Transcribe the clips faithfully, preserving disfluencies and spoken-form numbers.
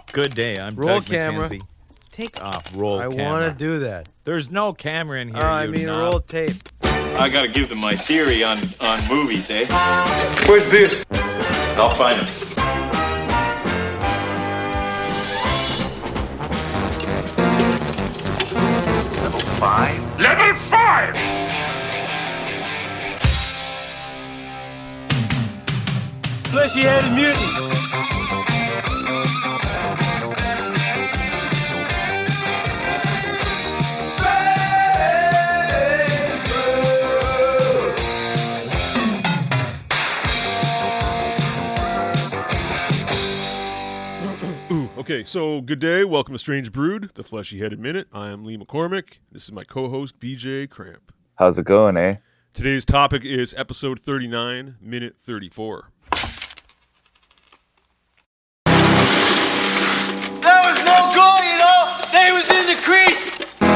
Good day. I'm Roll Doug camera. McKenzie. Take off roll I camera. want to do that. There's no camera in here. Uh, I you mean, knob. roll tape. I gotta give them my theory on, on movies, eh? Where's Pierce? I'll find him. Level five? Level five! Fleshy-headed mutant. Okay, so good day. Welcome to Strange Brood, the Fleshy Headed Minute. I am Lee McCormick. This is my co-host, B J Cramp. How's it going, eh? Today's topic is episode thirty-nine, minute thirty-four. There was no goal, you know. They was in the crease.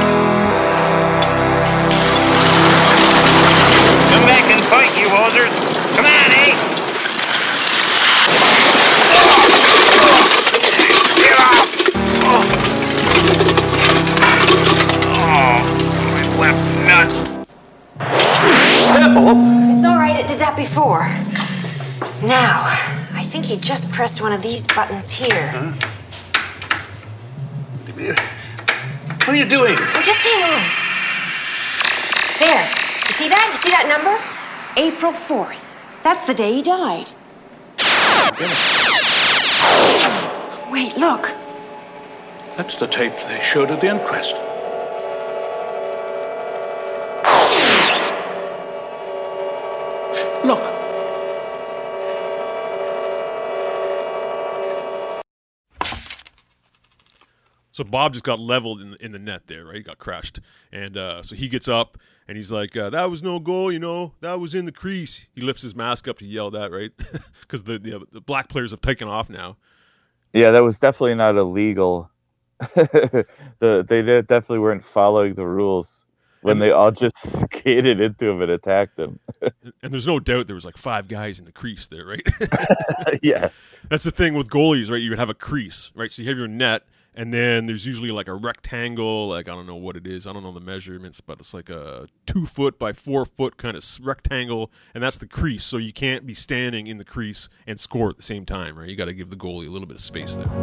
Come back and fight, you hosers. Come on, eh? Get off! Oh, oh my left nut. It's all right, it did that before. Now, I think he just pressed one of these buttons here. Huh? What are you doing? Oh, just hang on. There. You see that? You see that number? April fourth. That's the day he died. Wait, look. That's the tape they showed at the inquest. Look. So Bob just got leveled in the, in the net there, right? He got crushed. And uh, so he gets up, and he's like, uh, that was no goal, you know. That was in the crease. He lifts his mask up to yell that, right? Because the, the the black players have taken off now. Yeah, that was definitely not illegal. the They did, definitely weren't following the rules when And- they all just skated into him and attacked him. And there's no doubt there was like five guys in the crease there, right? Yeah. That's the thing with goalies, right? You would have a crease, right? So you have your net, and then there's usually like a rectangle, like I don't know what it is. I don't know the measurements, but it's like a two foot by four foot kind of rectangle, and that's the crease. So you can't be standing in the crease and score at the same time, right? You got to give the goalie a little bit of space there.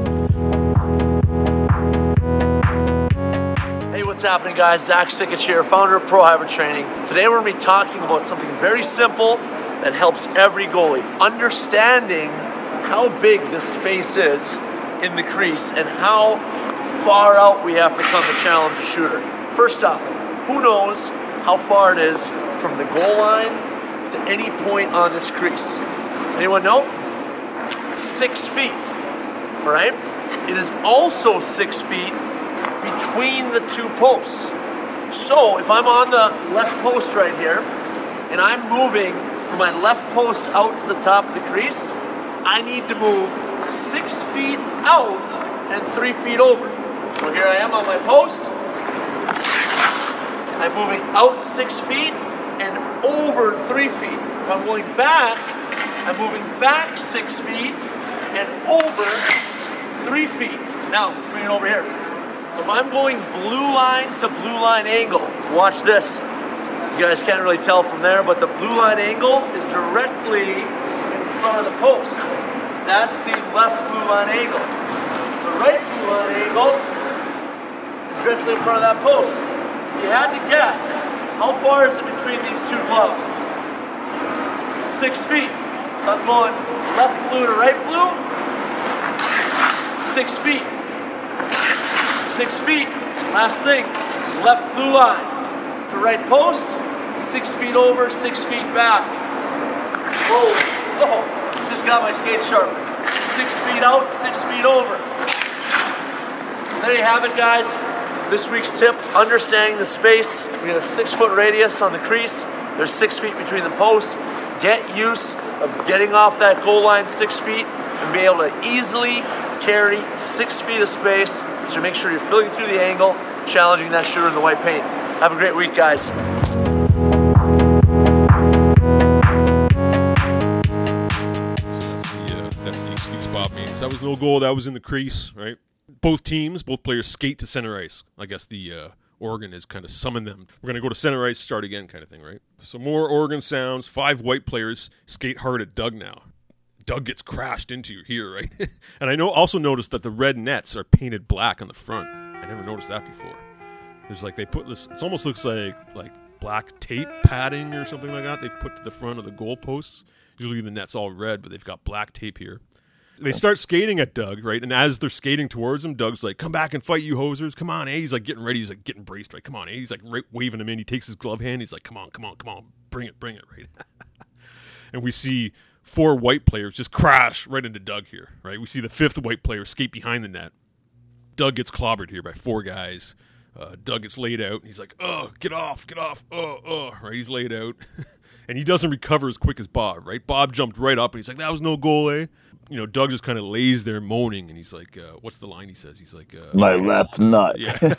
Hey, what's happening, guys? Zach Sikich here, founder of Pro Hybrid Training. Today we're going to be talking about something very simple that helps every goalie. Understanding how big the space is in the crease and how far out we have to come to challenge a shooter. First off, who knows how far it is from the goal line to any point on this crease? Anyone know? Six feet, all right? It is also six feet between the two posts. So if I'm on the left post right here and I'm moving from my left post out to the top of the crease, I need to move six feet out and three feet over. So here I am on my post. I'm moving out six feet and over three feet. If I'm going back, I'm moving back six feet and over three feet. Now, let's bring it over here. If I'm going blue line to blue line angle, watch this. You guys can't really tell from there, but the blue line angle is directly in front of the post. That's the left blue line angle. The right blue line angle is directly in front of that post. If you had to guess, how far is it between these two gloves? It's six feet. So I'm going left blue to right blue. Six feet. Six feet. Last thing, left blue line to right post. Six feet over, six feet back. Whoa. Oh. Just got my skates sharpened. Six feet out, six feet over. So there you have it, guys. This week's tip, understanding the space. We have a six foot radius on the crease. There's six feet between the posts. Get used of getting off that goal line six feet and be able to easily carry six feet of space. So make sure you're filling through the angle, challenging that shooter in the white paint. Have a great week, guys. Speaks Bob means. That was no goal. That was in the crease, right? Both teams, both players skate to center ice. I guess the uh, Oregon has kind of summoned them. We're going to go to center ice, start again kind of thing, right? So more Oregon sounds. Five white players skate hard at Doug now. Doug gets crashed into here, right? And I know also noticed that the red nets are painted black on the front. I never noticed that before. There's like they put this, it almost looks like like black tape padding or something like that they've put to the front of the goalposts. Usually the net's all red, but they've got black tape here. They start skating at Doug, right? And as they're skating towards him, Doug's like, come back and fight, you hosers. Come on, eh? He's like getting ready. He's like getting braced, right? Come on, eh? He's like right, waving him in. He takes his glove hand. He's like, come on, come on, come on. Bring it, bring it, right? And we see four white players just crash right into Doug here, right? We see the fifth white player skate behind the net. Doug gets clobbered here by four guys. Uh, Doug gets laid out, and he's like, oh, get off, get off, oh, oh, right? He's laid out. And he doesn't recover as quick as Bob, right? Bob jumped right up, and he's like, that was no goal, eh? You know, Doug just kind of lays there moaning, and he's like, uh, what's the line he says? He's like, uh, my left nut. Yeah.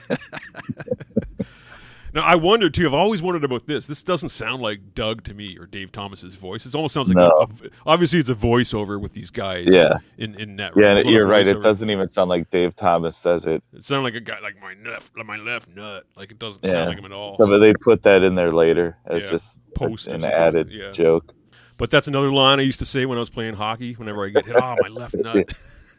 Now, I wonder, too, I've always wondered about this. This doesn't sound like Doug to me or Dave Thomas's voice. It almost sounds like, No. a, a, obviously, it's a voiceover with these guys Yeah. in, in net. Yeah, It's not a you're right. It voiceover. doesn't even sound like Dave Thomas says it. It sounded like a guy, like my left, like my left nut. Like, it doesn't Yeah. sound like him at all. So, but they put that in there later as Yeah, just post or an something, added yeah. joke. But that's another line I used to say when I was playing hockey. Whenever I get hit, oh, my left nut.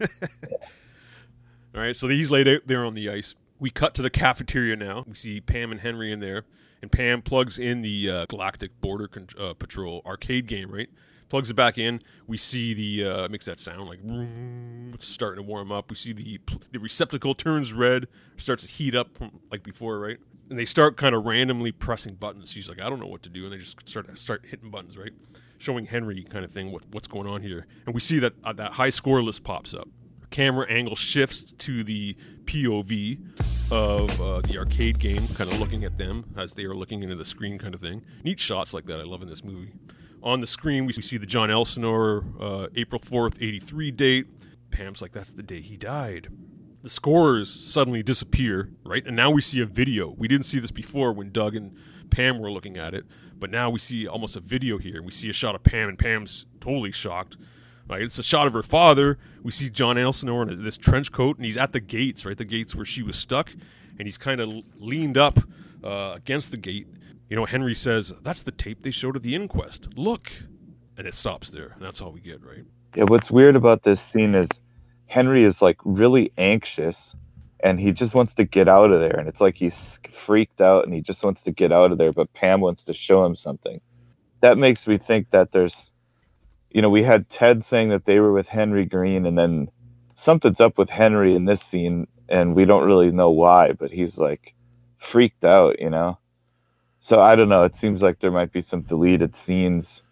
All right, so he's laid out there on the ice. We cut to the cafeteria now. We see Pam and Henry in there. And Pam plugs in the uh, Galactic Border Con- uh, Patrol arcade game, right? Plugs it back in. We see the, uh, makes that sound like, it's starting to warm up. We see the the receptacle turns red, starts to heat up from like before, right? And they start kind of randomly pressing buttons. She's like, I don't know what to do. And they just start start hitting buttons, right? Showing Henry kind of thing what, what's going on here. And we see that uh, that high score list pops up. Camera angle shifts to the P O V of uh, the arcade game, kind of looking at them as they are looking into the screen kind of thing. Neat shots like that I love in this movie. On the screen, we see the John Elsinore uh, April fourth, eighty-three date. Pam's like, that's the day he died. The scores suddenly disappear, right? And now we see a video. We didn't see this before when Doug and Pam were looking at it, but now we see almost a video here. We see a shot of Pam, and Pam's totally shocked. Right, it's a shot of her father. We see John Elsinore in this trench coat, and he's at the gates, right? The gates where she was stuck, and he's kind of leaned up uh, against the gate. You know, Henry says, that's the tape they showed at the inquest. Look. And it stops there, and that's all we get, right? Yeah, what's weird about this scene is Henry is like really anxious, and he just wants to get out of there. And it's like he's freaked out, and he just wants to get out of there, but Pam wants to show him something. That makes me think that there's, you know, we had Ted saying that they were with Henry Green, and then something's up with Henry in this scene, and we don't really know why, but he's like freaked out, you know? So I don't know. It seems like there might be some deleted scenes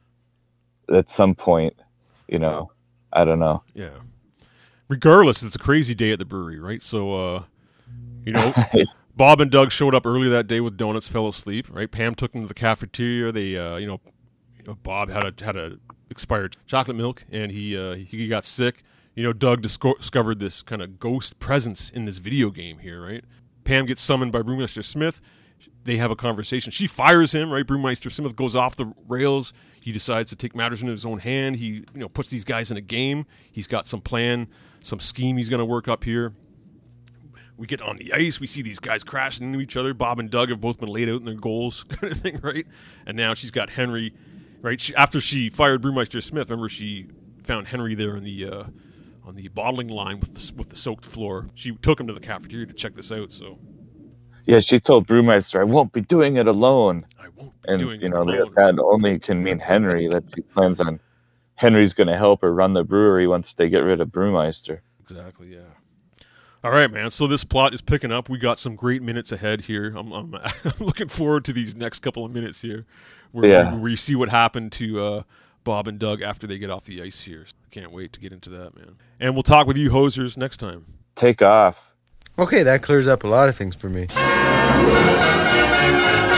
at some point, you know? I don't know. Yeah. Regardless, it's a crazy day at the brewery, right? So, uh, you know, Bob and Doug showed up early that day with donuts, fell asleep, right? Pam took them to the cafeteria. They, uh, you know, you know, Bob had a had a expired chocolate milk, and he uh, he got sick. You know, Doug disco- discovered this kind of ghost presence in this video game here, right? Pam gets summoned by Brewmeister Smith. They have a conversation. She fires him, right? Brewmeister Smith goes off the rails. He decides to take matters into his own hand. He, you know, puts these guys in a game. He's got some plan, some scheme he's going to work up here. We get on the ice. We see these guys crashing into each other. Bob and Doug have both been laid out in their goals, kind of thing, right? And now she's got Henry, right? She, after she fired Brewmeister Smith, remember she found Henry there in the uh, on the bottling line with the with the soaked floor. She took him to the cafeteria to check this out. So Yeah, she told Brewmeister, I won't be doing it alone. I won't be And, doing you it know, alone. that only can mean Henry, that she plans on Henry's going to help her run the brewery once they get rid of Brewmeister. Exactly, yeah. All right, man. So this plot is picking up. We got some great minutes ahead here. I'm, I'm, I'm looking forward to these next couple of minutes here, where, Yeah. where you see what happened to uh, Bob and Doug after they get off the ice here. Can't wait to get into that, man. And we'll talk with you hosers next time. Take off. Okay, that clears up a lot of things for me.